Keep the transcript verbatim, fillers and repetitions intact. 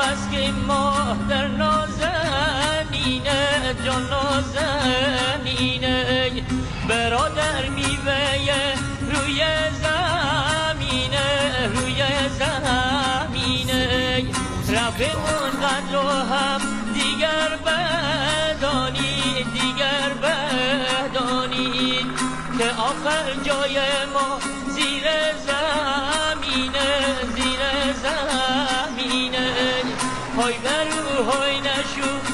بس که ما در نازنینه جان نازنینه برادر میوه روی زمینه روی زمینه رفمون قدر و هم دیگر بدانید دیگر بدانید که آخر جای ما زیر زمینه زیر زمینه های برو های نشو